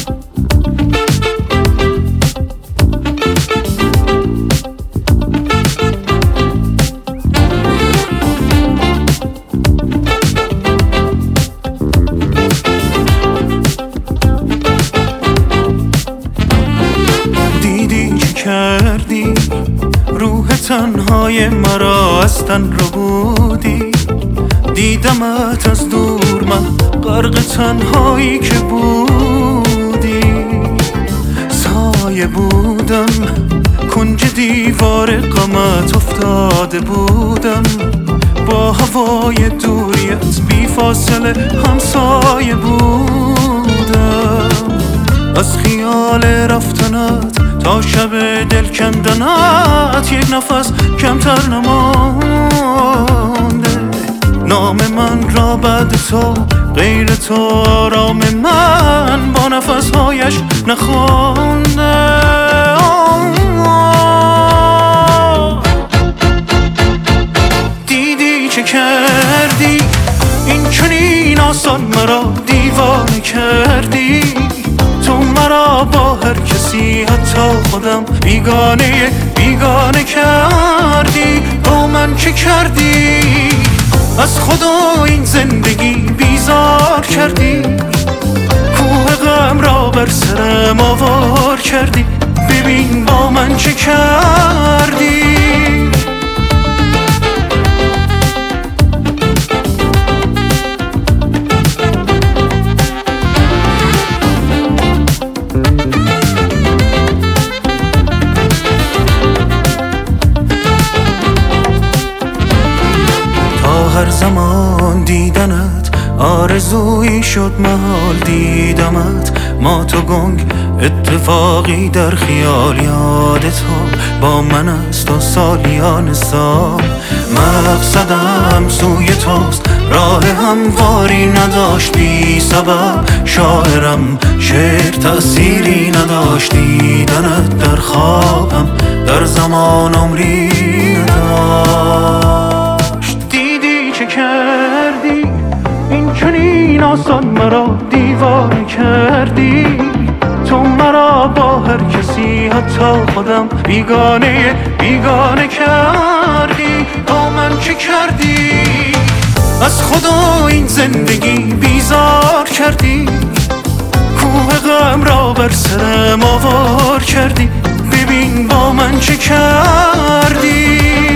کردی روح تنهای مرا از تن رو بودی، دیدمت از دور من غرق تنهایی که بودی. سایه بودم کنج دیوار غمت افتاده بودم، با هوای دوریت بی فاصله همسایه بودم. از خیال رفتنت تا شب دل کندنت یک نفس کمتر نمانده. نام من را بعد تو غیر تو آرام من با نفسهایش نخوانده. دیدی چه کردی این چنین آسان مرا دیوانه کردی. تو مرا با هر کسی حتی خودم بیگانه کردی. با من چه کردی؟ از خدا این زندگی بیزار کردی. کوه غم را بر سرم آوار کردی. ببین با من چه کردی. هر زمان دیدنت آرزویی شد، محال دیدمت ما تو گنگ. اتفاقی در خیال یاد تو با من است و سالیان سال. مقصدم سوی توست، راه همواری نداشتی سبب. شاعرم شعر تأثیری نداشت، دیدنت در خوابم در زمان عمری نداشت. چه کردی این چنین آسان مرا دیوانه کردی. تو مرا با هر کسی حتی خودم بیگانه کردی. با من چه کردی؟ از خدا این زندگی بیزار کردی. کوه غم را بر سرم آوار کردی. ببین با من چه کردی.